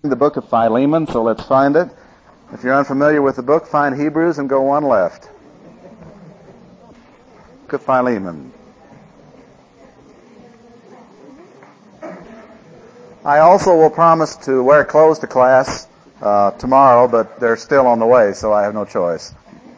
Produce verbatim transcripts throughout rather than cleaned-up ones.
The book of Philemon, so let's find it. If you're unfamiliar with the book, find Hebrews and go one left. Book of Philemon. I also will promise to wear clothes to class uh, tomorrow, but they're still on the way, so I have no choice.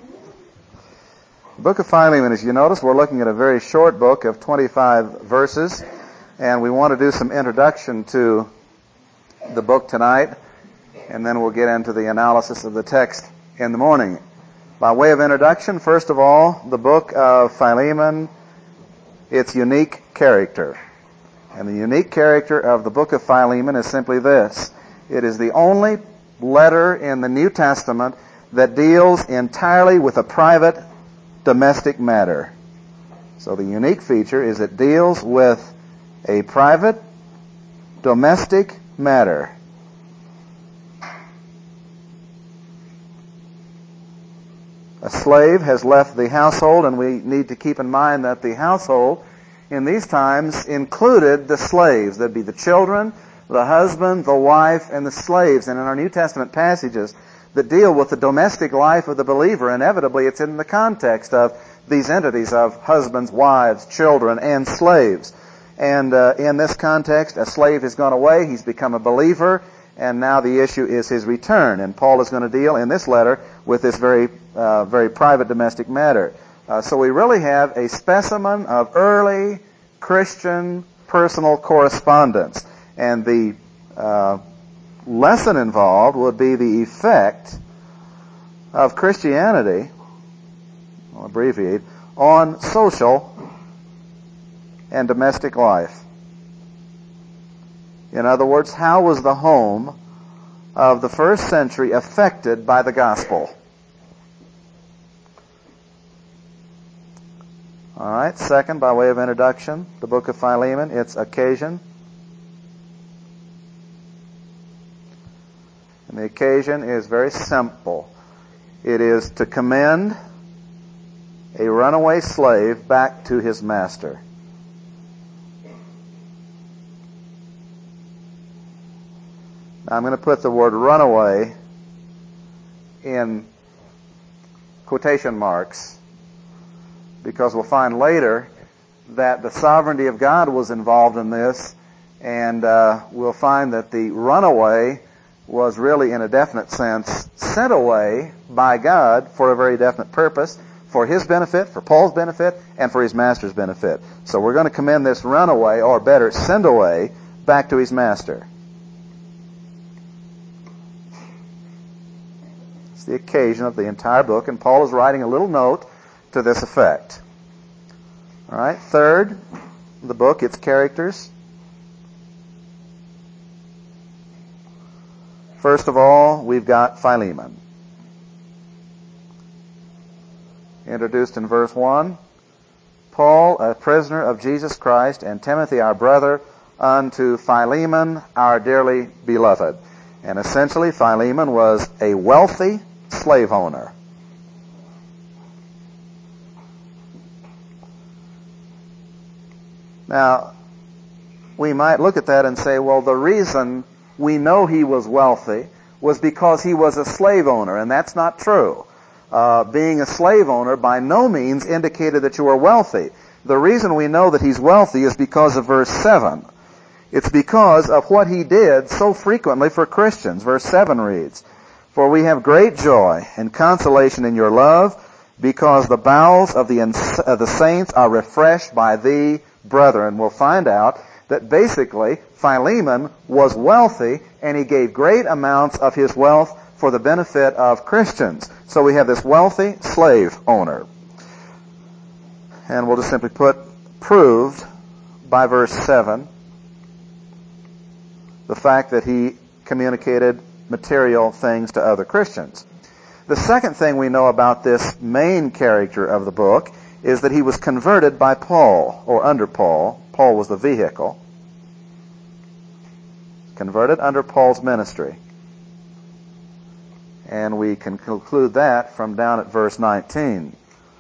The book of Philemon, as you notice, we're looking at a very short book of twenty-five verses, and we want to do some introduction to the book tonight, and then we'll get into the analysis of the text in the morning. By way of introduction, first of all, the book of Philemon, its unique character. And the unique character of the book of Philemon is simply this. It is the only letter in the New Testament that deals entirely with a private domestic matter. So the unique feature is it deals with a private domestic matter. A slave has left the household, and we need to keep in mind that the household in these times included the slaves. There'd be the children, the husband, the wife, and the slaves. And in our New Testament passages that deal with the domestic life of the believer, inevitably it's in the context of these entities of husbands, wives, children, and slaves. And uh, in this context, a slave has gone away, he's become a believer, and now the issue is his return. And Paul is going to deal in this letter with this very, uh, very private domestic matter. Uh, so we really have a specimen of early Christian personal correspondence. And the uh, lesson involved would be the effect of Christianity, I'll abbreviate, on social and domestic life. In other words, how was the home of the first century affected by the gospel? All right, second, by way of introduction, the book of Philemon, its occasion. And the occasion is very simple. It is to commend a runaway slave back to his master. Now, I'm going to put the word runaway in quotation marks because we'll find later that the sovereignty of God was involved in this, and uh, we'll find that the runaway was really, in a definite sense, sent away by God for a very definite purpose, for his benefit, for Paul's benefit, and for his master's benefit. So we're going to commend this runaway, or better, send away, back to his master. It's the occasion of the entire book, and Paul is writing a little note to this effect. All right, third, the book, its characters. First of all, we've got Philemon. Introduced in verse one, Paul, a prisoner of Jesus Christ, and Timothy, our brother, unto Philemon, our dearly beloved. And essentially, Philemon was a wealthy slave owner. Now, we might look at that and say, well, the reason we know he was wealthy was because he was a slave owner, and that's not true. Uh, being a slave owner by no means indicated that you were wealthy. The reason we know that he's wealthy is because of verse seven. It's because of what he did so frequently for Christians. Verse seven reads, For we have great joy and consolation in your love, because the bowels of the, ins- of the saints are refreshed by thee, brethren. We'll find out that basically Philemon was wealthy, and he gave great amounts of his wealth for the benefit of Christians. So we have this wealthy slave owner. And we'll just simply put, proved by verse seven, the fact that he communicated material things to other Christians. The second thing we know about this main character of the book is that he was converted by Paul, or under Paul. Paul was the vehicle. Converted under Paul's ministry. And we can conclude that from down at verse nineteen.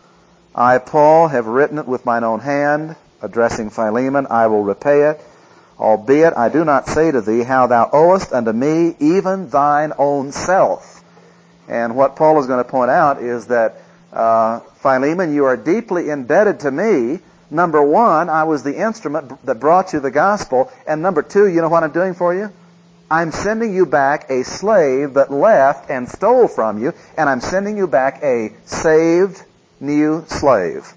I, Paul, have written it with mine own hand, addressing Philemon, I will repay it. Albeit I do not say to thee how thou owest unto me even thine own self. And what Paul is going to point out is that, uh, Philemon, you are deeply indebted to me. Number one, I was the instrument that brought you the gospel. And number two, you know what I'm doing for you? I'm sending you back a slave that left and stole from you, and I'm sending you back a saved new slave.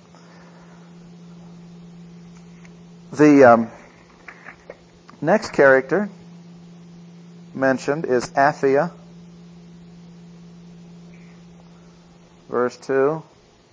The um, next character mentioned is Apphia. Verse two.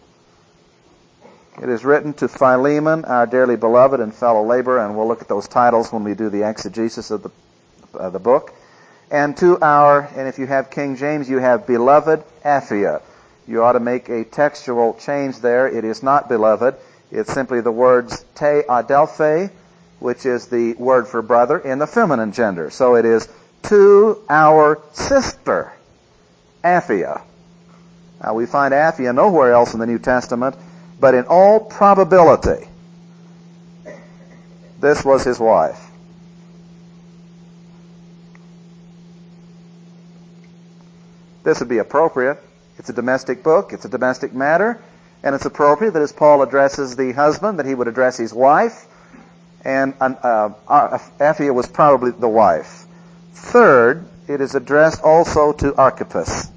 It is written to Philemon, our dearly beloved and fellow laborer, and we'll look at those titles when we do the exegesis of the, uh, the book. And to our, and if you have King James, you have beloved Apphia. You ought to make a textual change there. It is not beloved. It's simply the words te adelphe, which is the word for brother in the feminine gender. So it is to our sister, Apphia. Now we find Apphia nowhere else in the New Testament, but in all probability, this was his wife. This would be appropriate. It's a domestic book. It's a domestic matter. And it's appropriate that as Paul addresses the husband, that he would address his wife. And uh, Apphia was probably the wife. Third, it is addressed also to Archippus.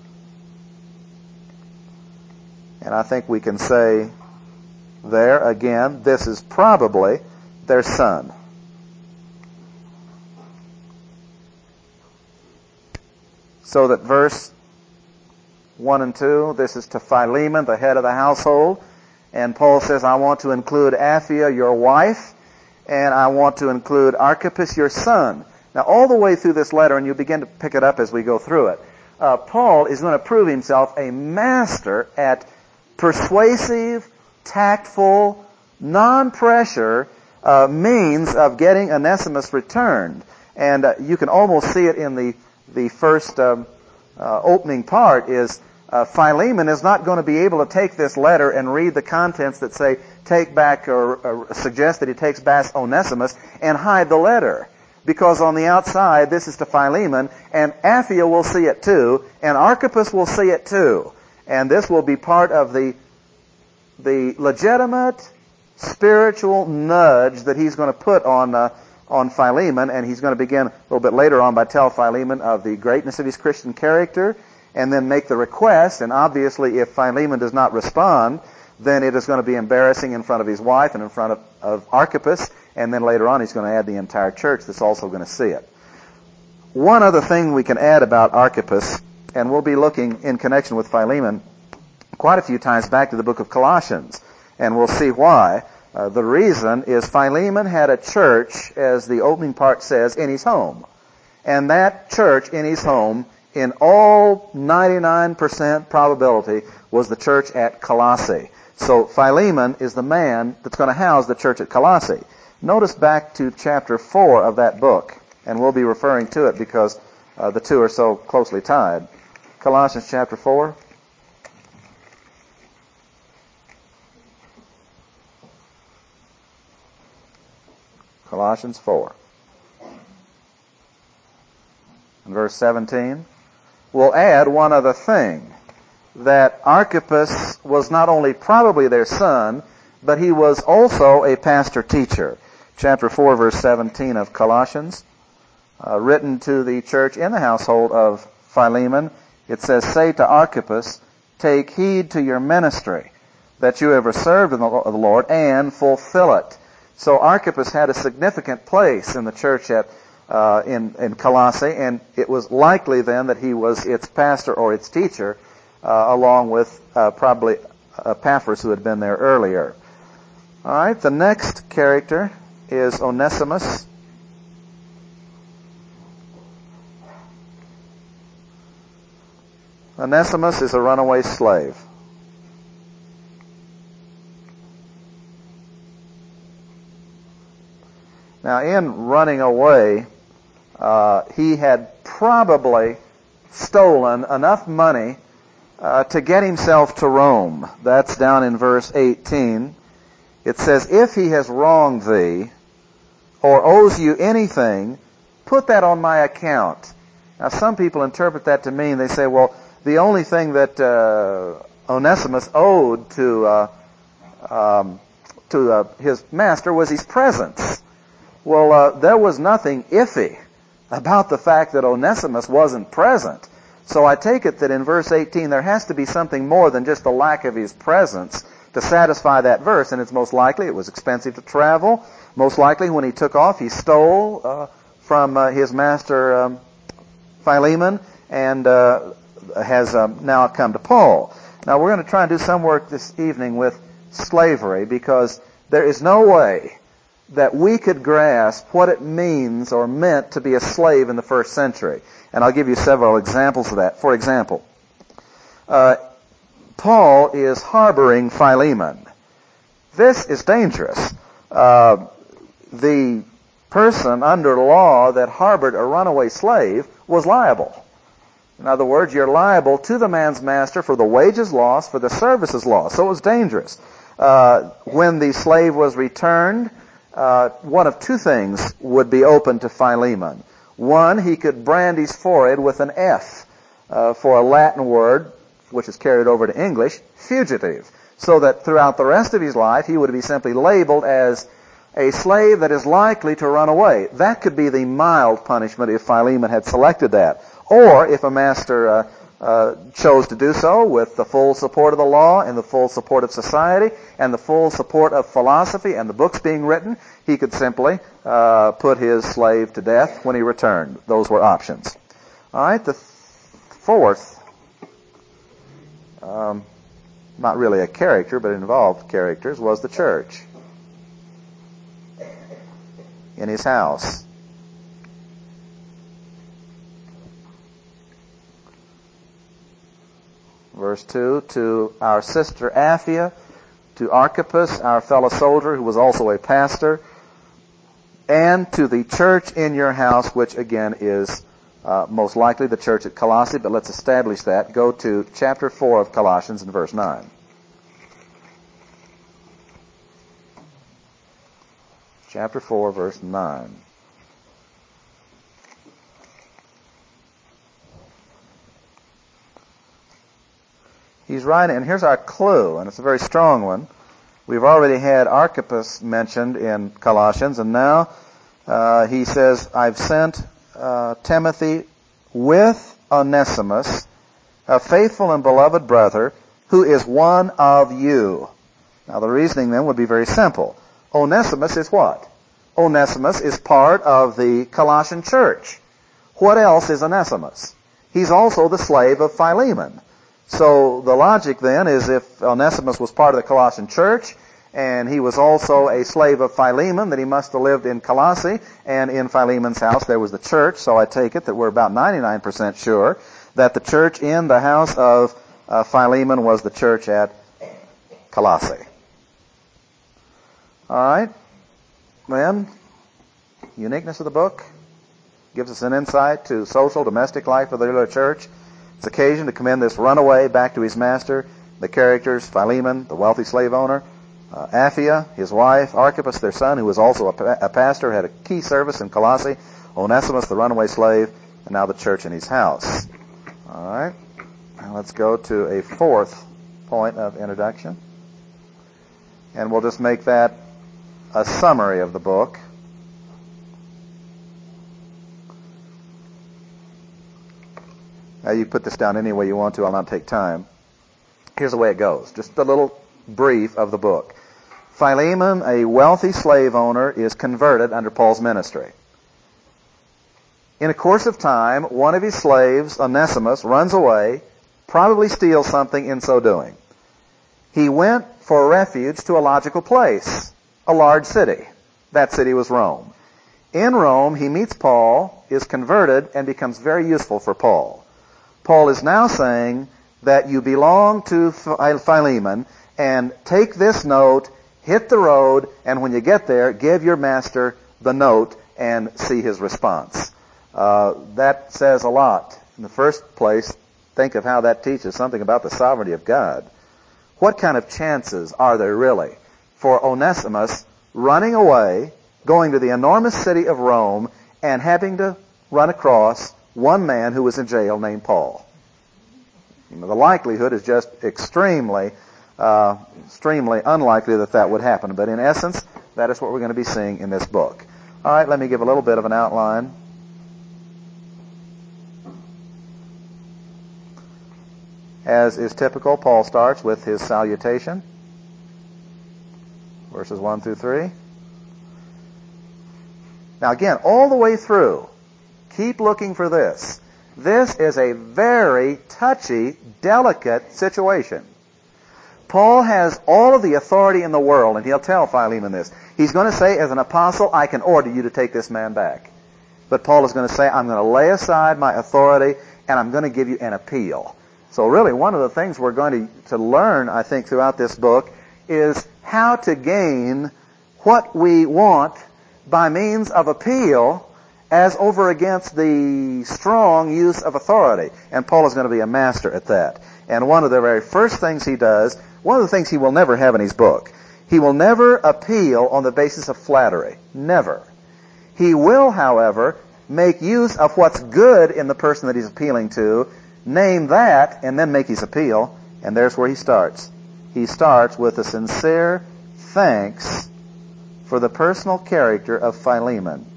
And I think we can say there, again, this is probably their son. So that verse one and two, this is to Philemon, the head of the household. And Paul says, I want to include Apphia, your wife, and I want to include Archippus, your son. Now, all the way through this letter, and you begin to pick it up as we go through it, uh, Paul is going to prove himself a master at persuasive, tactful, non-pressure uh, means of getting Onesimus returned. And uh, you can almost see it in the, the first um, uh, opening part is uh, Philemon is not going to be able to take this letter and read the contents that say, take back or, or suggest that he takes back Onesimus and hide the letter. Because on the outside, this is to Philemon, and Apphia will see it too, and Archippus will see it too. And this will be part of the the legitimate spiritual nudge that he's going to put on uh, on Philemon, and he's going to begin a little bit later on by telling Philemon of the greatness of his Christian character, and then make the request. And obviously, if Philemon does not respond, then it is going to be embarrassing in front of his wife and in front of, of Archippus, and then later on he's going to add the entire church that's also going to see it. One other thing we can add about Archippus, and we'll be looking in connection with Philemon quite a few times back to the book of Colossians, and we'll see why. Uh, the reason is Philemon had a church, as the opening part says, in his home. And that church in his home, in all ninety-nine percent probability, was the church at Colossae. So Philemon is the man that's going to house the church at Colossae. Notice back to chapter four of that book, and we'll be referring to it because uh, the two are so closely tied. Colossians chapter four. Colossians four. And verse seventeen. We'll add one other thing, that Archippus was not only probably their son, but he was also a pastor-teacher. Chapter four, verse seventeen of Colossians, uh, written to the church in the household of Philemon. It says, say to Archippus, take heed to your ministry, that you ever served in the Lord, and fulfill it. So Archippus had a significant place in the church at uh, in, in Colossae, and it was likely then that he was its pastor or its teacher, uh, along with uh, probably Epaphras, who had been there earlier. All right, the next character is Onesimus. Onesimus is a runaway slave. Now, in running away, uh, he had probably stolen enough money uh, to get himself to Rome. That's down in verse eighteen. It says, if he has wronged thee, or owes you anything, put that on my account. Now, some people interpret that to mean, they say, well, the only thing that uh, Onesimus owed to uh, um, to uh, his master was his presence. Well, uh, there was nothing iffy about the fact that Onesimus wasn't present. So I take it that in verse eighteen there has to be something more than just the lack of his presence to satisfy that verse, and it's most likely it was expensive to travel. Most likely when he took off he stole uh, from uh, his master um, Philemon and uh, has um, now come to Paul. Now we're going to try and do some work this evening with slavery, because there is no way that we could grasp what it means or meant to be a slave in the first century. And I'll give you several examples of that. For example, uh, Paul is harboring Philemon. This is dangerous. Uh, the person under law that harbored a runaway slave was liable. In other words, you're liable to the man's master for the wages lost, for the services lost. So it was dangerous. Uh, when the slave was returned, uh, one of two things would be open to Philemon. One, he could brand his forehead with an F uh, for a Latin word, which is carried over to English, fugitive, so that throughout the rest of his life he would be simply labeled as a slave that is likely to run away. That could be the mild punishment if Philemon had selected that. Or if a master uh, uh, chose to do so with the full support of the law and the full support of society and the full support of philosophy and the books being written, he could simply uh, put his slave to death when he returned. Those were options. All right, the fourth, um, not really a character, but it involved characters, was the church in his house. Verse two, to our sister Apphia, to Archippus, our fellow soldier, who was also a pastor, and to the church in your house, which again is uh, most likely the church at Colossae, but let's establish that. Go to chapter four of Colossians and verse nine. Chapter four, verse nine. He's writing, and here's our clue, and it's a very strong one. We've already had Archippus mentioned in Colossians, and now uh, he says, I've sent uh, Timothy with Onesimus, a faithful and beloved brother, who is one of you. Now the reasoning then would be very simple. Onesimus is what? Onesimus is part of the Colossian church. What else is Onesimus? He's also the slave of Philemon. So the logic then is if Onesimus was part of the Colossian church and he was also a slave of Philemon, then he must have lived in Colossae, and in Philemon's house there was the church. So I take it that we're about ninety-nine percent sure that the church in the house of uh, Philemon was the church at Colossae. All right. Then, uniqueness of the book gives us an insight to social, domestic life of the early church. It's occasion to commend this runaway back to his master, the characters, Philemon, the wealthy slave owner, uh, Apphia, his wife, Archippus, their son, who was also a, pa- a pastor, had a key service in Colossae, Onesimus, the runaway slave, and now the church in his house. All right. Now let's go to a fourth point of introduction. And we'll just make that a summary of the book. Now you put this down any way you want to. I'll not take time. Here's the way it goes. Just a little brief of the book. Philemon, a wealthy slave owner, is converted under Paul's ministry. In a course of time, one of his slaves, Onesimus, runs away, probably steals something in so doing. He went for refuge to a logical place, a large city. That city was Rome. In Rome, he meets Paul, is converted, and becomes very useful for Paul. Paul is now saying that you belong to Philemon, and take this note, hit the road, and when you get there, give your master the note and see his response. Uh, that says a lot. In the first place, think of how that teaches something about the sovereignty of God. What kind of chances are there really for Onesimus running away going to the enormous city of Rome and having to run across one man who was in jail named Paul. You know, the likelihood is just extremely, uh, extremely unlikely that that would happen. But in essence, that is what we're going to be seeing in this book. All right, let me give a little bit of an outline. As is typical, Paul starts with his salutation, verses one through three. Now again, all the way through, keep looking for this. This is a very touchy, delicate situation. Paul has all of the authority in the world, and he'll tell Philemon this. He's going to say, as an apostle, I can order you to take this man back. But Paul is going to say, I'm going to lay aside my authority, and I'm going to give you an appeal. So really, one of the things we're going to, to learn, I think, throughout this book is how to gain what we want by means of appeal as over against the strong use of authority. And Paul is going to be a master at that. And one of the very first things he does, one of the things he will never have in his book, he will never appeal on the basis of flattery. Never. He will, however, make use of what's good in the person that he's appealing to, name that, and then make his appeal. And there's where he starts. He starts with a sincere thanks for the personal character of Philemon.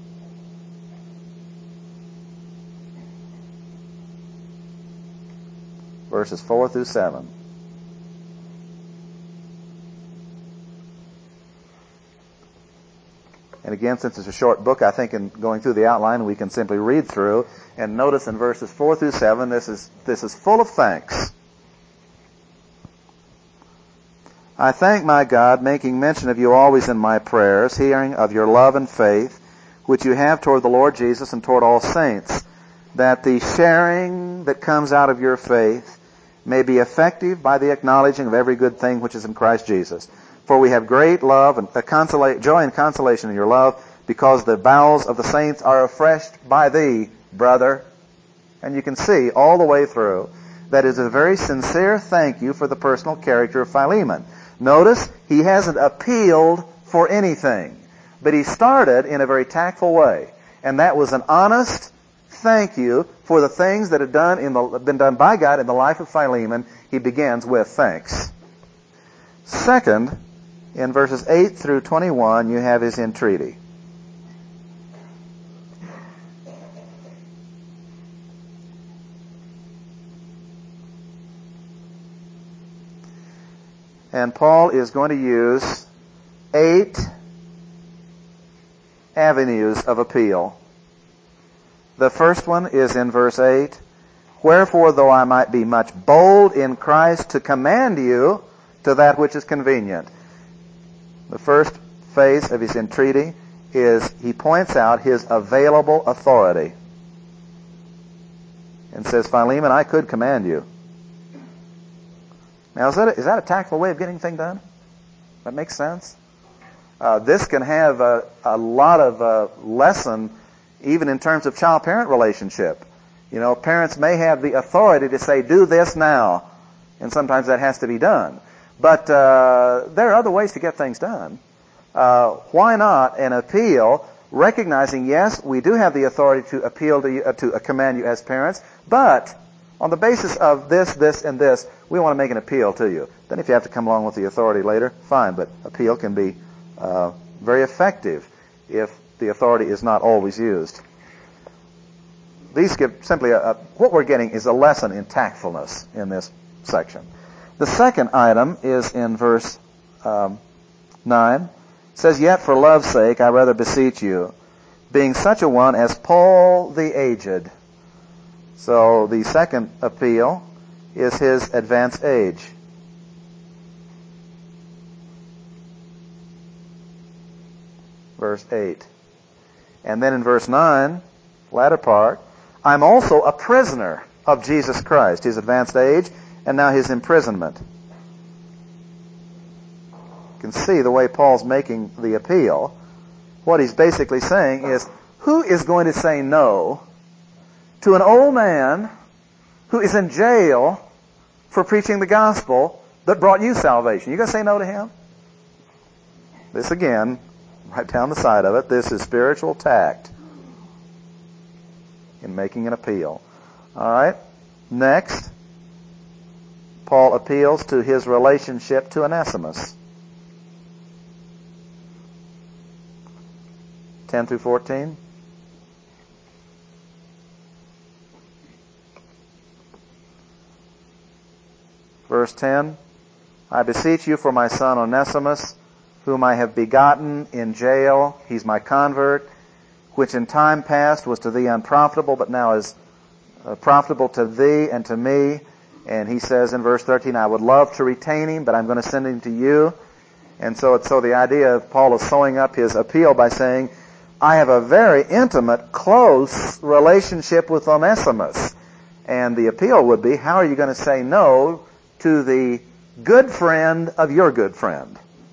Verses four through seven. And again, since it's a short book, I think in going through the outline, we can simply read through and notice in verses four through seven, this is, this is full of thanks. I thank my God, making mention of you always in my prayers, hearing of your love and faith, which you have toward the Lord Jesus and toward all saints, that the sharing that comes out of your faith may be effective by the acknowledging of every good thing which is in Christ Jesus. For we have great love and uh, consola- joy and consolation in your love, because the bowels of the saints are refreshed by thee, brother. And you can see all the way through that is a very sincere thank you for the personal character of Philemon. Notice, he hasn't appealed for anything, but he started in a very tactful way. And that was an honest thank you for the things that had done in the, been done by God in the life of Philemon. He begins with thanks. Second, in verses eight through twenty-one, you have his entreaty. And Paul is going to use eight avenues of appeal. The first one is in verse eight. Wherefore, though I might be much bold in Christ to command you to that which is convenient. The first phase of his entreaty is he points out his available authority. And says, Philemon, I could command you. Now, is that a, is that a tactful way of getting things done? That makes sense? Uh, this can have a, a lot of uh, lesson even in terms of child-parent relationship. You know, parents may have the authority to say, do this now. And sometimes that has to be done. But uh, there are other ways to get things done. Uh, why not an appeal, recognizing, yes, we do have the authority to appeal to you, uh, to uh, command you as parents, but on the basis of this, this, and this, we want to make an appeal to you. Then if you have to come along with the authority later, fine, but appeal can be uh, very effective if the authority is not always used. These give simply a, a, what we're getting is a lesson in tactfulness in this section. The second item is in verse um, nine. It says, yet for love's sake I rather beseech you, being such a one as Paul the aged. So the second appeal is his advanced age. Verse eight. And then in verse nine, latter part, I'm also a prisoner of Jesus Christ, his advanced age, and now his imprisonment. You can see the way Paul's making the appeal. What he's basically saying is, who is going to say no to an old man who is in jail for preaching the gospel that brought you salvation? You going to say no to him? This again right down the side of it. This is spiritual tact in making an appeal. All right. Next, Paul appeals to his relationship to Onesimus. ten through fourteen. Verse ten, I beseech you for my son Onesimus, whom I have begotten in jail. He's my convert, which in time past was to thee unprofitable, but now is uh, profitable to thee and to me. And he says in verse thirteen, I would love to retain him, but I'm going to send him to you. And so it's so the idea of Paul is sewing up his appeal by saying, I have a very intimate, close relationship with Onesimus. And the appeal would be, how are you going to say no to the good friend of your good friend?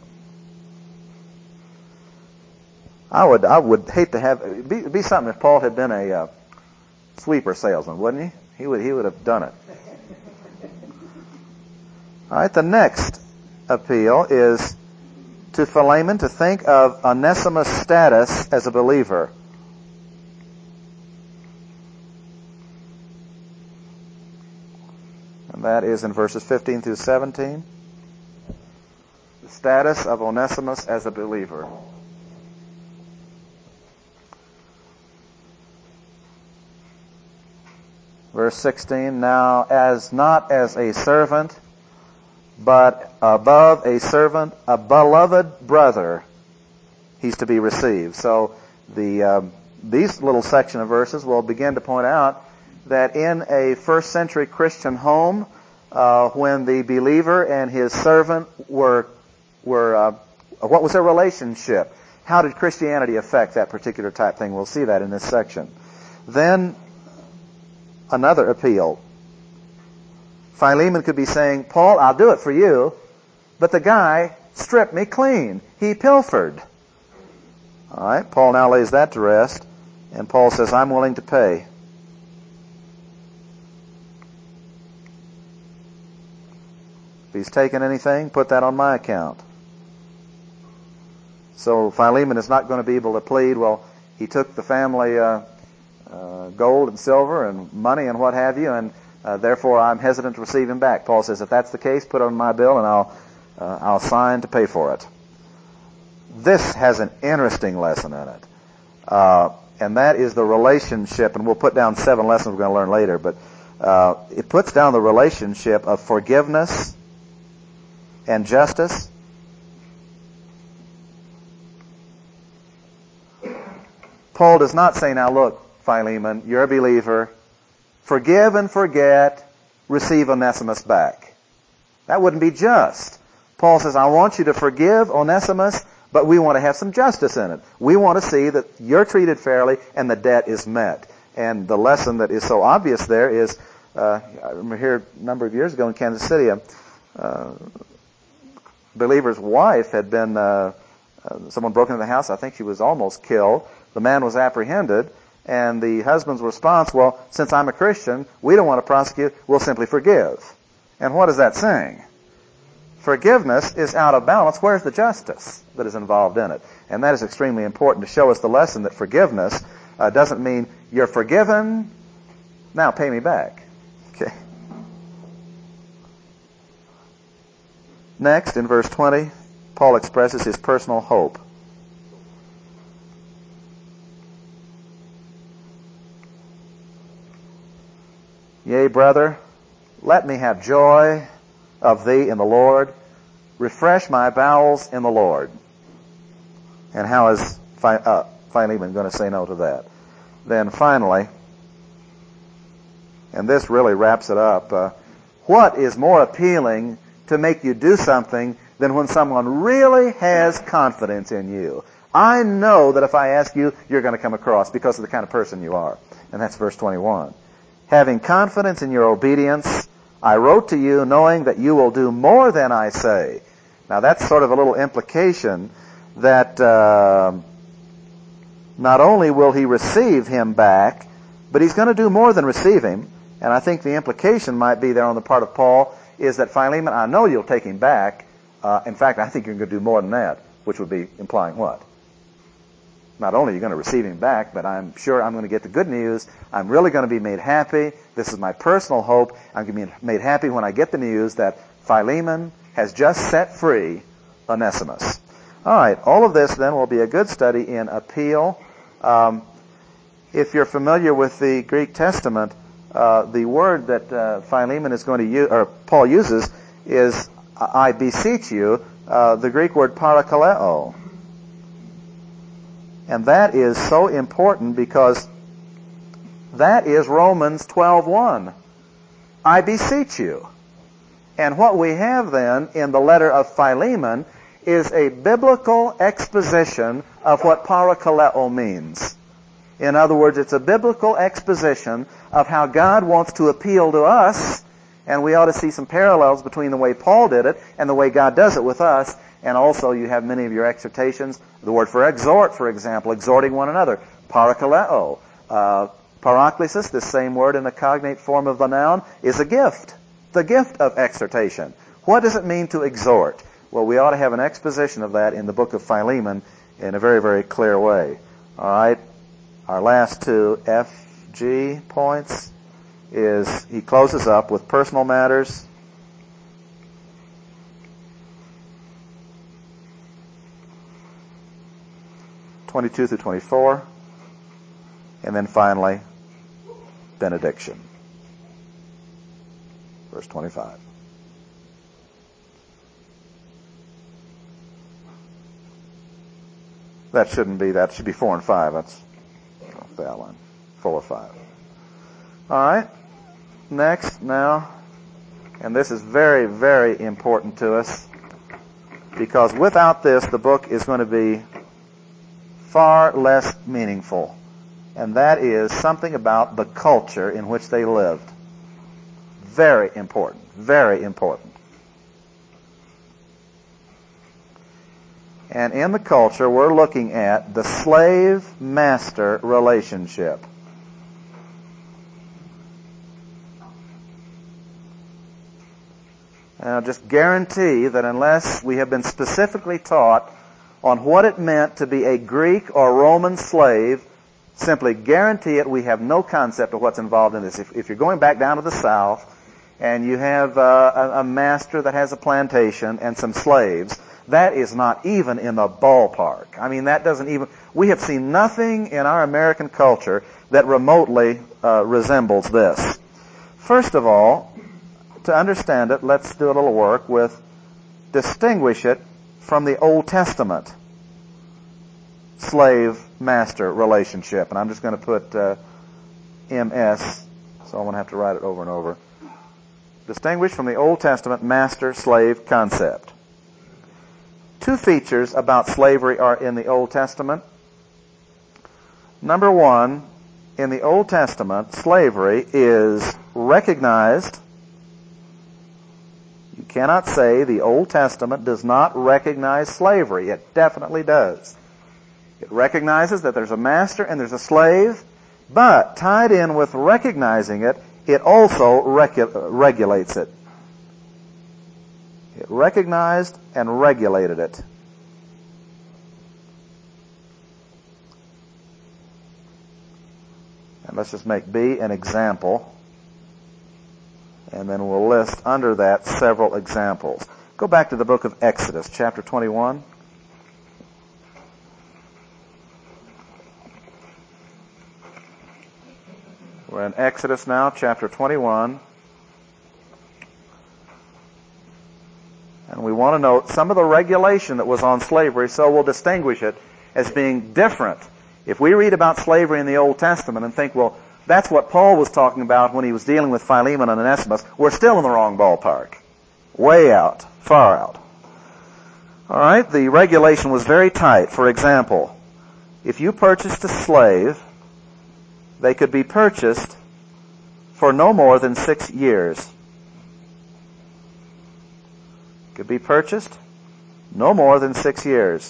I would I would hate to have it'd be, it'd be something if Paul had been a uh, sweeper salesman, wouldn't he? He would he would have done it. All right, the next appeal is to Philemon to think of Onesimus' status as a believer. And that is in verses fifteen through seventeen. The status of Onesimus as a believer. Verse sixteen, now as not as a servant, but above a servant, a beloved brother, he's to be received. So the um, these little section of verses will begin to point out that in a first century Christian home, uh, when the believer and his servant were, were uh, what was their relationship? How did Christianity affect that particular type thing? We'll see that in this section. Then, another appeal. Philemon could be saying, Paul, I'll do it for you, but the guy stripped me clean. He pilfered. All right, Paul now lays that to rest, and Paul says, I'm willing to pay. If he's taken anything, put that on my account. So Philemon is not going to be able to plead, well, he took the family uh, uh, gold and silver and money and what have you, and uh, therefore I'm hesitant to receive him back. Paul says, if that's the case, put it on my bill and I'll, uh, I'll sign to pay for it. This has an interesting lesson in it. Uh, and that is the relationship, and we'll put down seven lessons we're going to learn later, but uh, it puts down the relationship of forgiveness and justice. Paul does not say, now look, Philemon, you're a believer. Forgive and forget, receive Onesimus back. That wouldn't be just. Paul says, I want you to forgive Onesimus, but we want to have some justice in it. We want to see that you're treated fairly and the debt is met. And the lesson that is so obvious there is, uh, I remember here a number of years ago in Kansas City, a uh, believer's wife had been, uh, uh, someone broke into the house. I think she was almost killed. The man was apprehended, and the husband's response, well, since I'm a Christian, we don't want to prosecute, we'll simply forgive. And what is that saying? Forgiveness is out of balance. Where's the justice that is involved in it? And that is extremely important to show us the lesson that forgiveness uh, doesn't mean you're forgiven, now pay me back. Okay. Next, in verse twenty, Paul expresses his personal hope. Yea, brother, let me have joy of thee in the Lord. Refresh my bowels in the Lord. And how is uh, Philemon going to say no to that? Then finally, and this really wraps it up, uh, what is more appealing to make you do something than when someone really has confidence in you? I know that if I ask you, you're going to come across because of the kind of person you are. And that's verse twenty-one. Having confidence in your obedience, I wrote to you knowing that you will do more than I say. Now that's sort of a little implication that uh, not only will he receive him back, but he's going to do more than receive him. And I think the implication might be there on the part of Paul is that Philemon, I know you'll take him back. Uh, in fact, I think you're going to do more than that, which would be implying what? Not only are you going to receive him back, but I'm sure I'm going to get the good news. I'm really going to be made happy. This is my personal hope. I'm going to be made happy when I get the news that Philemon has just set free Onesimus. All right, all of this then will be a good study in appeal. Um, if you're familiar with the Greek Testament, uh, the word that uh, Philemon is going to use, or Paul uses, is I beseech you, uh, the Greek word parakaleo. And that is so important because that is Romans twelve one. I beseech you. And what we have then in the letter of Philemon is a biblical exposition of what parakaleo means. In other words, it's a biblical exposition of how God wants to appeal to us, and we ought to see some parallels between the way Paul did it and the way God does it with us. And also you have many of your exhortations. The word for exhort, for example, exhorting one another. Parakaleo. Uh, paraklesis, this same word in the cognate form of the noun, is a gift. The gift of exhortation. What does it mean to exhort? Well, we ought to have an exposition of that in the book of Philemon in a very, very clear way. All right? Our last two F G points is he closes up with personal matters. twenty-two through twenty-four, and then finally, benediction. Verse twenty-five. That shouldn't be, that should be four and five. That's that one. Four or five. All right. Next, now, and this is very, very important to us, because without this, the book is going to be far less meaningful, and that is something about the culture in which they lived. Very important. Very important. And in the culture, we're looking at the slave-master relationship. Now, just guarantee that unless we have been specifically taught on what it meant to be a Greek or Roman slave, simply guarantee it we have no concept of what's involved in this. If, if you're going back down to the South and you have uh, a, a master that has a plantation and some slaves, that is not even in the ballpark. I mean, that doesn't even... We have seen nothing in our American culture that remotely uh, resembles this. First of all, to understand it, let's do a little work with distinguish it from the Old Testament slave-master relationship. And I'm just going to put uh, M S, so I'm going to have to write it over and over. Distinguish from the Old Testament master-slave concept. Two features about slavery are in the Old Testament. Number one, in the Old Testament, slavery is recognized. You cannot say the Old Testament does not recognize slavery. It definitely does. It recognizes that there's a master and there's a slave, but tied in with recognizing it, it also regu- regulates it. It recognized and regulated it. And let's just make B an example. And then we'll list under that several examples. Go back to the book of Exodus, chapter twenty-one. We're in Exodus now, chapter twenty-one. And we want to note some of the regulation that was on slavery, so we'll distinguish it as being different. If we read about slavery in the Old Testament and think, well, that's what Paul was talking about when he was dealing with Philemon and Onesimus, we're still in the wrong ballpark. Way out. Far out. All right, the regulation was very tight. For example, if you purchased a slave, they could be purchased for no more than six years. Could be purchased no more than six years.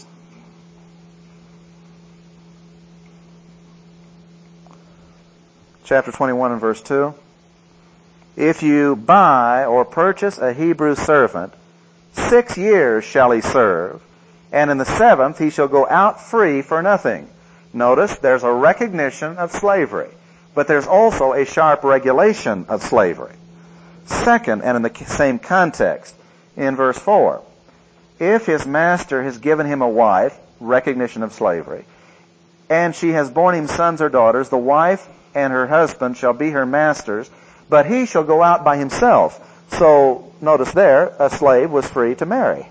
Chapter twenty-one and verse two. If you buy or purchase a Hebrew servant, six years shall he serve, and in the seventh he shall go out free for nothing. Notice there's a recognition of slavery, but there's also a sharp regulation of slavery. Second, and in the same context, in verse four, if his master has given him a wife, recognition of slavery, and she has borne him sons or daughters, the wife and her husband shall be her masters, but he shall go out by himself. So, notice there, a slave was free to marry.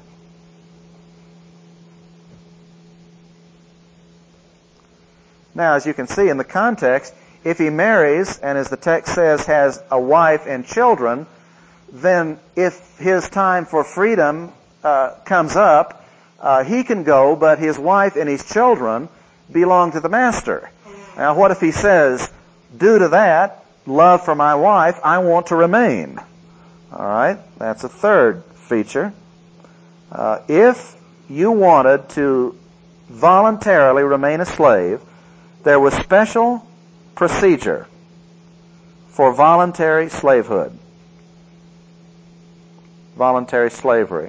Now, as you can see in the context, if he marries, and as the text says, has a wife and children, then if his time for freedom uh, comes up, uh, he can go, but his wife and his children belong to the master. Now, what if he says, due to that, love for my wife, I want to remain? All right, that's a third feature. Uh, if you wanted to voluntarily remain a slave, there was special procedure for voluntary slavehood, voluntary slavery.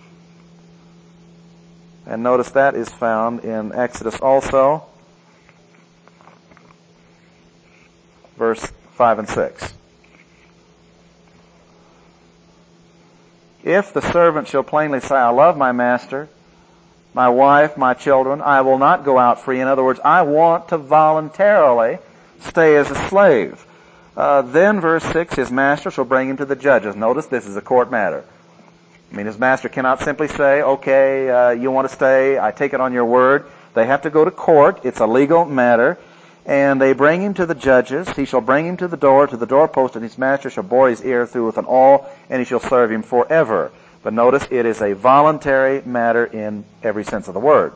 And notice that is found in Exodus also, verse five and six. If the servant shall plainly say, I love my master, my wife, my children, I will not go out free. In other words, I want to voluntarily stay as a slave. Uh, then verse six, his master shall bring him to the judges. Notice this is a court matter. I mean, his master cannot simply say, okay, uh, you want to stay, I take it on your word. They have to go to court. It's a legal matter. And they bring him to the judges. He shall bring him to the door, to the doorpost, and his master shall bore his ear through with an awl, and he shall serve him forever. But notice, it is a voluntary matter in every sense of the word.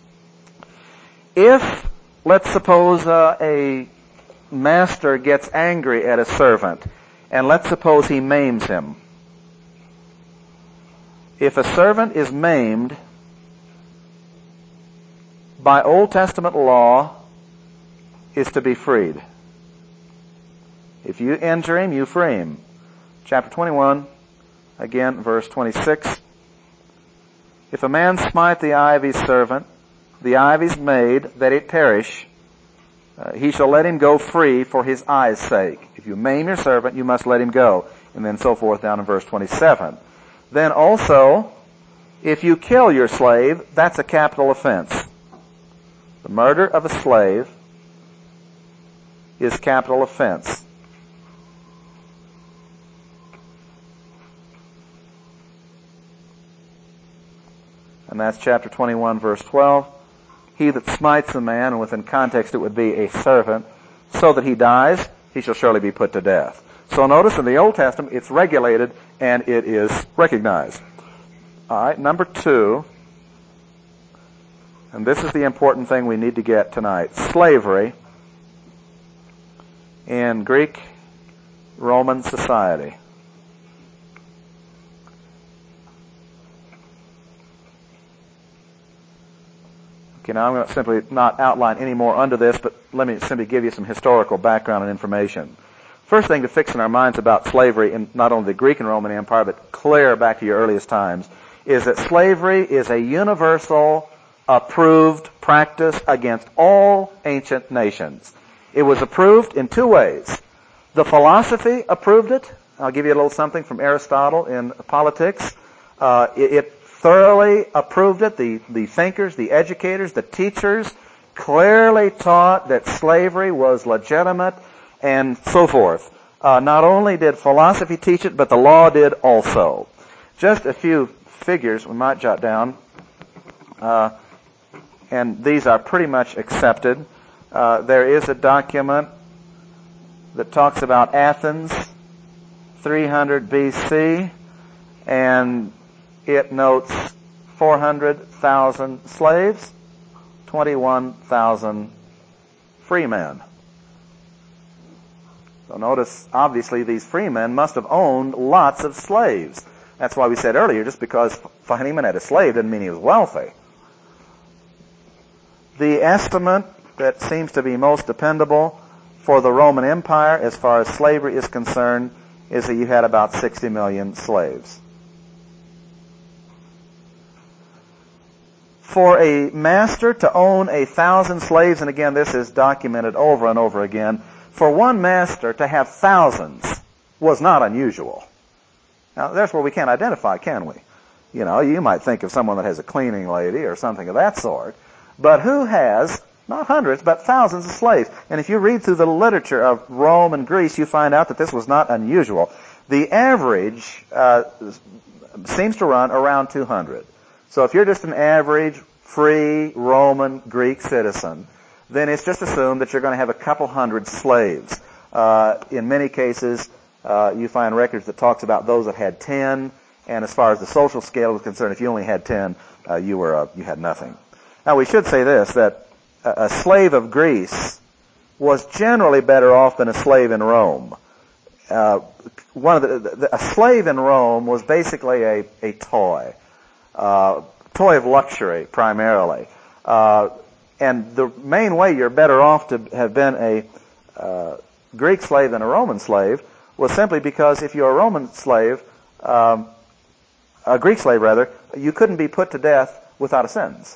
If, let's suppose, uh, a master gets angry at a servant, and let's suppose he maims him. If a servant is maimed, by Old Testament law, is to be freed. If you injure him, you free him. Chapter twenty-one, again, verse twenty-six. If a man smite the eye of his servant, the eye of his maid, that it perish, uh, he shall let him go free for his eye's sake. If you maim your servant, you must let him go. And then so forth down in verse twenty-seven. Then also, if you kill your slave, that's a capital offense. The murder of a slave is capital offense. And that's chapter twenty-one, verse twelve. He that smites a man, and within context it would be a servant, so that he dies, he shall surely be put to death. So notice in the Old Testament, it's regulated and it is recognized. All right, number two, and this is the important thing we need to get tonight. Slavery in Greek Roman society. Okay, now I'm going to simply not outline any more under this, but let me simply give you some historical background and information. First thing to fix in our minds about slavery in not only the Greek and Roman Empire, but clear back to your earliest times, is that slavery is a universal, approved practice against all ancient nations. It was approved in two ways. The philosophy approved it. I'll give you a little something from Aristotle in Politics. Uh, it, it thoroughly approved it. The, the thinkers, the educators, the teachers clearly taught that slavery was legitimate and so forth. Uh, not only did philosophy teach it, but the law did also. Just a few figures we might jot down, uh, and these are pretty much accepted. Uh, there is a document that talks about Athens, three hundred B C, and it notes four hundred thousand slaves, twenty-one thousand free men. So notice, obviously, these free men must have owned lots of slaves. That's why we said earlier, just because Philemon had a slave didn't mean he was wealthy. The estimate that seems to be most dependable for the Roman Empire as far as slavery is concerned is that you had about sixty million slaves. For a master to own a thousand slaves, and again this is documented over and over again, for one master to have thousands was not unusual. Now there's where we can't identify, can we? You know, you might think of someone that has a cleaning lady or something of that sort, but who has not hundreds, but thousands of slaves? And if you read through the literature of Rome and Greece, you find out that this was not unusual. The average uh, seems to run around two hundred. So if you're just an average free Roman Greek citizen, then it's just assumed that you're going to have a couple hundred slaves. Uh, in many cases, uh, you find records that talks about those that had ten, and as far as the social scale is concerned, if you only had ten, uh, you were uh, you had nothing. Now we should say this, that a, a slave of Greece was generally better off than a slave in Rome. Uh, one of the, the, a slave in Rome was basically a, a toy. Uh, toy of luxury, primarily. Uh, and the main way you're better off to have been a uh, Greek slave than a Roman slave was simply because if you're a Roman slave, um, a Greek slave rather, you couldn't be put to death without a sentence.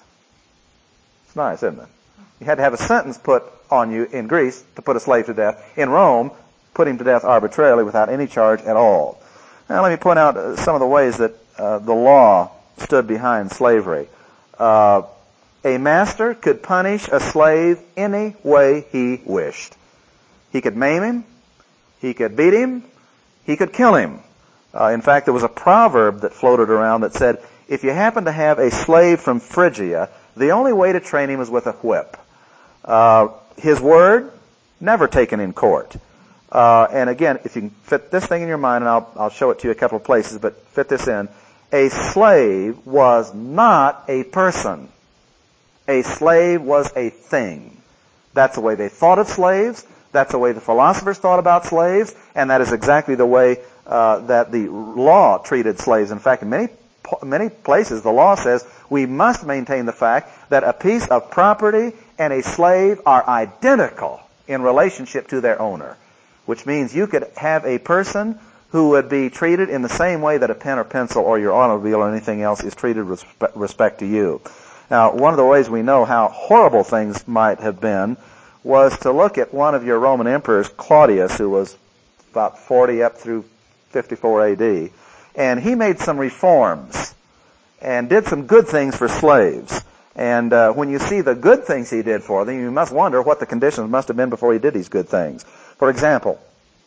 It's nice, isn't it? You had to have a sentence put on you in Greece to put a slave to death. In Rome, put him to death arbitrarily without any charge at all. Now let me point out uh, some of the ways that uh, the law stood behind slavery. Uh, a master could punish a slave any way he wished. He could maim him, he could beat him, he could kill him. Uh, in fact, there was a proverb that floated around that said, if you happen to have a slave from Phrygia, the only way to train him is with a whip. Uh, his word, never taken in court. Uh, and again, if you can fit this thing in your mind, and I'll, I'll show it to you a couple of places, but fit this in. A slave was not a person. A slave was a thing. That's the way they thought of slaves. That's the way the philosophers thought about slaves. And that is exactly the way uh, that the law treated slaves. In fact, in many, many places, the law says we must maintain the fact that a piece of property and a slave are identical in relationship to their owner. Which means you could have a person who would be treated in the same way that a pen or pencil or your automobile or anything else is treated with respect to you. Now, one of the ways we know how horrible things might have been was to look at one of your Roman emperors, Claudius, who was about forty up through fifty-four A D, and he made some reforms and did some good things for slaves. And uh, when you see the good things he did for them, you must wonder what the conditions must have been before he did these good things. For example,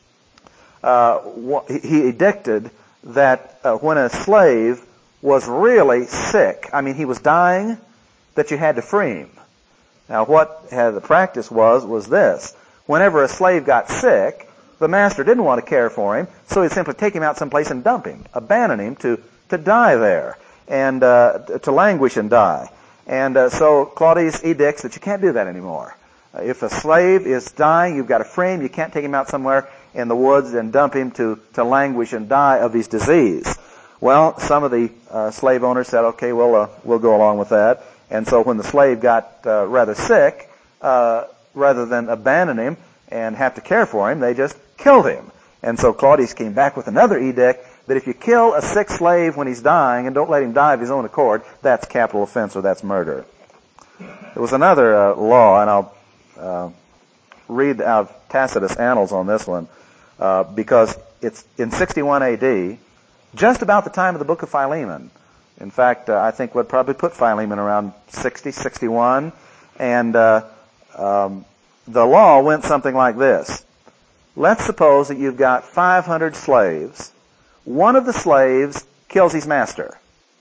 uh, he edicted that uh, when a slave was really sick, I mean he was dying, that you had to free him. Now what uh, the practice was, was this. Whenever a slave got sick, the master didn't want to care for him, so he'd simply take him out someplace and dump him, abandon him to, to die there, and uh, to languish and die. And uh, so Claudius edicts that you can't do that anymore. Uh, if a slave is dying, you've got to free him. You can't take him out somewhere in the woods and dump him to, to languish and die of his disease. Well, some of the uh, slave owners said, okay, well, uh, we'll go along with that. And so when the slave got uh, rather sick, uh, rather than abandon him and have to care for him, they just killed him. And so Claudius came back with another edict that if you kill a sick slave when he's dying and don't let him die of his own accord, that's capital offense or that's murder. There was another uh, law, and I'll uh, read out of Tacitus' Annals on this one, uh, because it's in sixty-one A D, just about the time of the book of Philemon. In fact, uh, I think we'd probably put Philemon around sixty, sixty-one, and uh, um, the law went something like this. Let's suppose that you've got five hundred slaves. One of the slaves kills his master.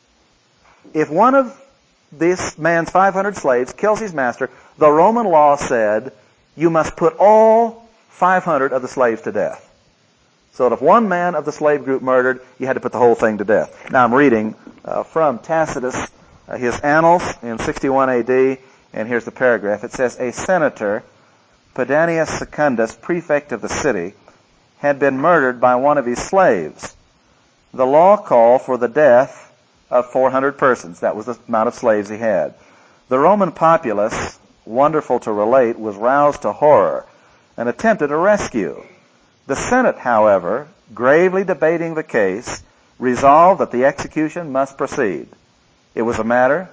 If one of this man's five hundred slaves kills his master, the Roman law said you must put all five hundred of the slaves to death. So that if one man of the slave group murdered, you had to put the whole thing to death. Now I'm reading uh, from Tacitus, uh, his Annals in sixty-one A D, and here's the paragraph. It says, a senator, Pedanius Secundus, prefect of the city, had been murdered by one of his slaves. The law called for the death of four hundred persons. That was the amount of slaves he had. The Roman populace, wonderful to relate, was roused to horror and attempted a rescue. The Senate, however, gravely debating the case, resolved that the execution must proceed. It was a matter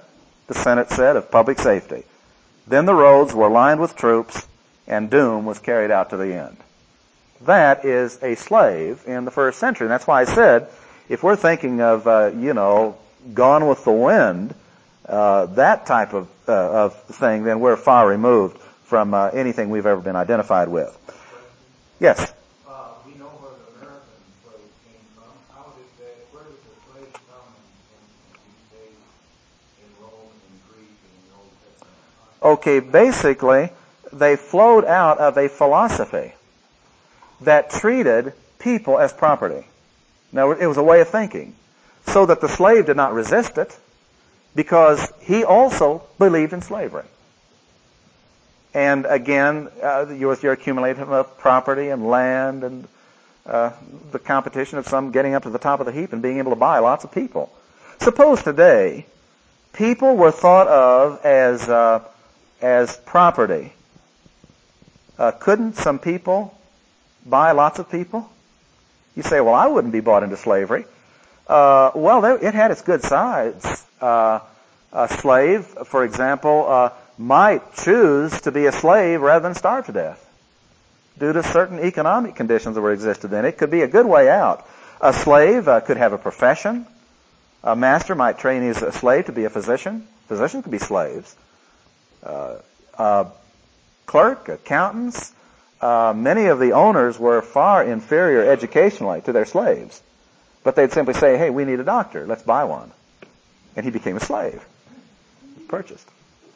the Senate said, of public safety. Then the roads were lined with troops, and doom was carried out to the end. That is a slave in the first century. And that's why I said, if we're thinking of, uh, you know, Gone with the Wind, uh, that type of, uh, of thing, then we're far removed from uh, anything we've ever been identified with. Yes? Uh, we know where the American slave came from. How did they, where did the slave come in, in these days in Rome and in Greece and in the Old Testament? Okay, basically, they flowed out of a philosophy that treated people as property. Now, it was a way of thinking, so that the slave did not resist it, because he also believed in slavery. And again, uh, with your accumulation of property and land and uh, the competition of some getting up to the top of the heap and being able to buy lots of people. Suppose today, people were thought of as uh, as property. Uh, couldn't some people buy lots of people? You say, well, I wouldn't be bought into slavery. Uh, well, it had its good sides. Uh, a slave, for example, uh, might choose to be a slave rather than starve to death due to certain economic conditions that were existed then. It could be a good way out. A slave uh, could have a profession. A master might train his slave to be a physician. Physicians could be slaves. Uh, uh, clerk, accountants. Uh, many of the owners were far inferior educationally to their slaves. But they'd simply say, hey, we need a doctor. Let's buy one. And he became a slave. Purchased.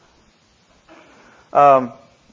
Um,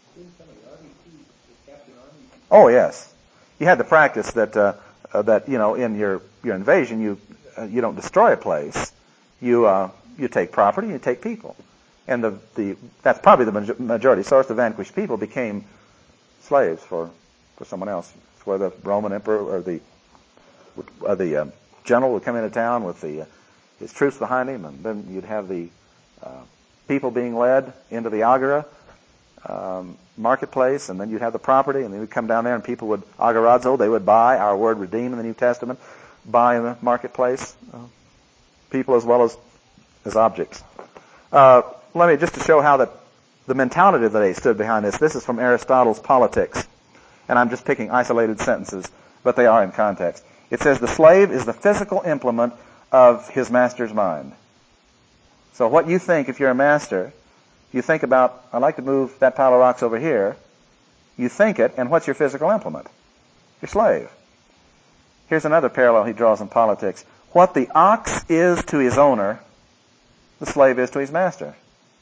oh, yes. You had the practice that, uh, uh, that you know, in your, your invasion, you uh, you don't destroy a place. You uh, you take property, you take people. And the, the that's probably the majority source. The vanquished people became slaves for, for someone else. It's where the Roman emperor or the uh, the uh, general would come into town with the uh, his troops behind him, and then you'd have the uh, people being led into the agora um, marketplace, and then you'd have the property, and they would come down there, and people would agorazo, they would buy. Our word redeem in the New Testament, buy in the marketplace, uh, people as well as as objects. Uh, let me just to show how that the mentality of the day stood behind this. This is from Aristotle's Politics, and I'm just picking isolated sentences, but they are in context. It says, the slave is the physical implement of his master's mind. So what you think if you're a master, you think about, I'd like to move that pile of rocks over here. You think it, and what's your physical implement? Your slave. Here's another parallel he draws in politics. What the ox is to his owner, the slave is to his master.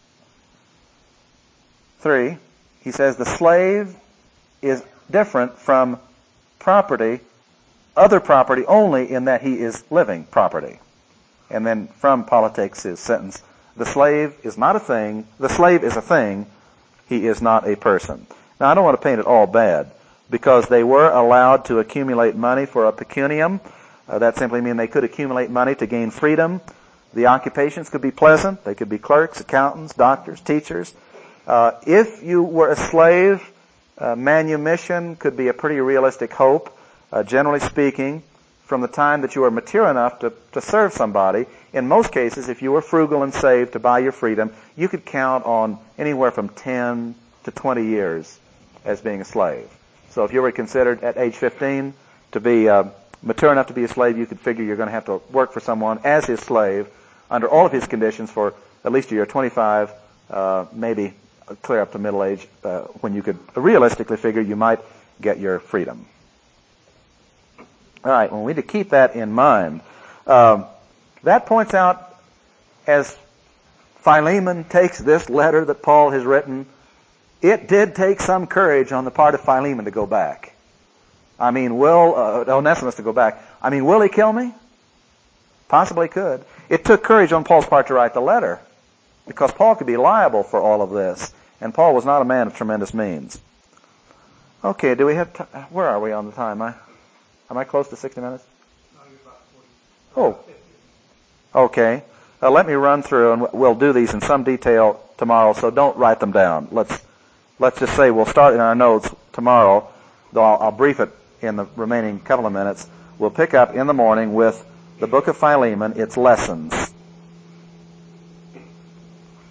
Three, he says the slave is different from property, other property only in that he is living property. And then from Politics, his sentence, the slave is not a thing, the slave is a thing, he is not a person. Now, I don't want to paint it all bad, because they were allowed to accumulate money for a pecunium. Uh, that simply means they could accumulate money to gain freedom. The occupations could be pleasant. They could be clerks, accountants, doctors, teachers. Uh, if you were a slave, uh, manumission could be a pretty realistic hope, uh, generally speaking, from the time that you were mature enough to, to serve somebody. In most cases, if you were frugal and saved to buy your freedom, you could count on anywhere from ten to twenty years as being a slave. So if you were considered at age fifteen to be uh, mature enough to be a slave, you could figure you're going to have to work for someone as his slave under all of his conditions for at least a year, twenty-five, uh, maybe clear up to middle age, uh, when you could realistically figure you might get your freedom. All right, well, we need to keep that in mind. Um, that points out, as Philemon takes this letter that Paul has written, it did take some courage on the part of Philemon to go back. I mean, will, uh, Onesimus to go back. I mean, will he kill me? Possibly could. It took courage on Paul's part to write the letter, because Paul could be liable for all of this, and Paul was not a man of tremendous means. Okay, do we have t- where are we on the time? I, am I close to sixty minutes? Oh, okay. Uh, let me run through, and we'll do these in some detail tomorrow, so don't write them down. Let's let's just say we'll start in our notes tomorrow, though I'll, I'll brief it in the remaining couple of minutes. We'll pick up in the morning with the book of Philemon, its lessons.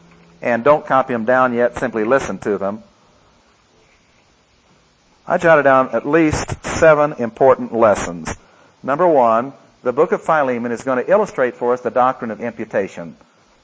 and don't copy them down yet, simply listen to them. I jotted down at least seven important lessons. Number one, the book of Philemon is going to illustrate for us the doctrine of imputation.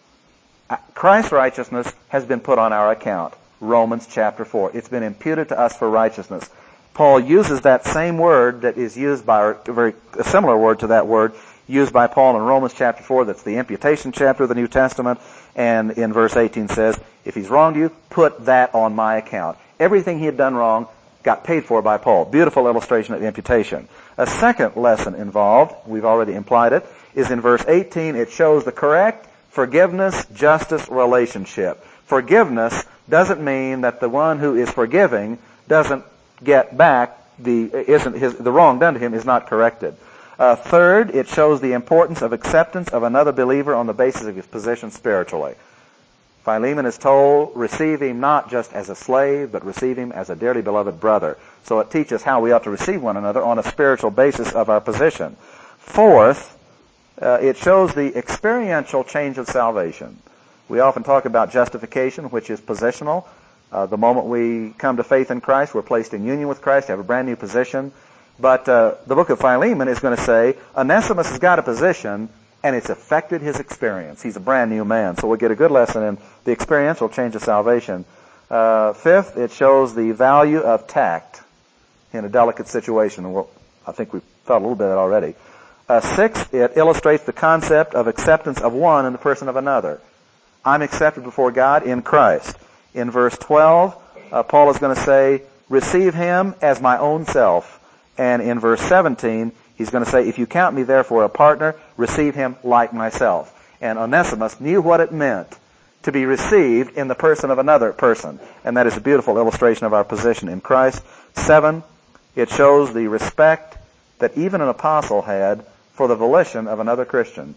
Christ's righteousness has been put on our account. Romans chapter four. It's been imputed to us for righteousness. Paul uses that same word that is used by, a very a similar word to that word, used by Paul in Romans chapter four, that's the imputation chapter of the New Testament, and in verse eighteen says, if he's wronged you, put that on my account. Everything he had done wrong got paid for by Paul. Beautiful illustration of imputation. A second lesson involved, we've already implied it, is in verse eighteen. It shows the correct forgiveness-justice relationship. Forgiveness doesn't mean that the one who is forgiving doesn't get back the isn't his the wrong done to him is not corrected. Uh, third, it shows the importance of acceptance of another believer on the basis of his position spiritually. Philemon is told, receive him not just as a slave, but receive him as a dearly beloved brother. So it teaches how we ought to receive one another on a spiritual basis of our position. Fourth, uh, it shows the experiential change of salvation. We often talk about justification, which is positional. Uh, the moment we come to faith in Christ, we're placed in union with Christ, have a brand new position. But uh, the book of Philemon is going to say, Onesimus has got a position, and it's affected his experience. He's a brand new man. So we'll get a good lesson in the experiential change of salvation. Uh, fifth, it shows the value of tact in a delicate situation. Well, I think we've thought a little bit of that already. Uh, sixth, it illustrates the concept of acceptance of one in the person of another. I'm accepted before God in Christ. In verse twelve, uh, Paul is going to say, receive him as my own self. And in verse seventeen, he's going to say, if you count me therefore a partner, receive him like myself. And Onesimus knew what it meant to be received in the person of another person. And that is a beautiful illustration of our position in Christ. Seven, it shows the respect that even an apostle had for the volition of another Christian.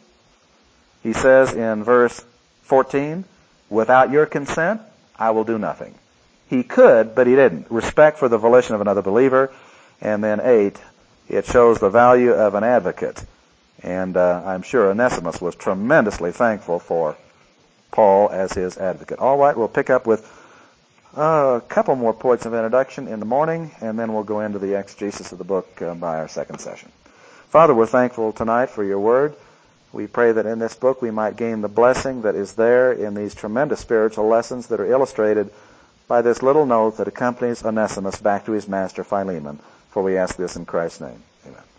He says in verse fourteen, without your consent, I will do nothing. He could, but he didn't. Respect for the volition of another believer. And then eight, it shows the value of an advocate. And uh, I'm sure Onesimus was tremendously thankful for Paul as his advocate. All right, we'll pick up with uh, a couple more points of introduction in the morning, and then we'll go into the exegesis of the book uh, by our second session. Father, we're thankful tonight for your word. We pray that in this book we might gain the blessing that is there in these tremendous spiritual lessons that are illustrated by this little note that accompanies Onesimus back to his master Philemon. For we ask this in Christ's name. Amen.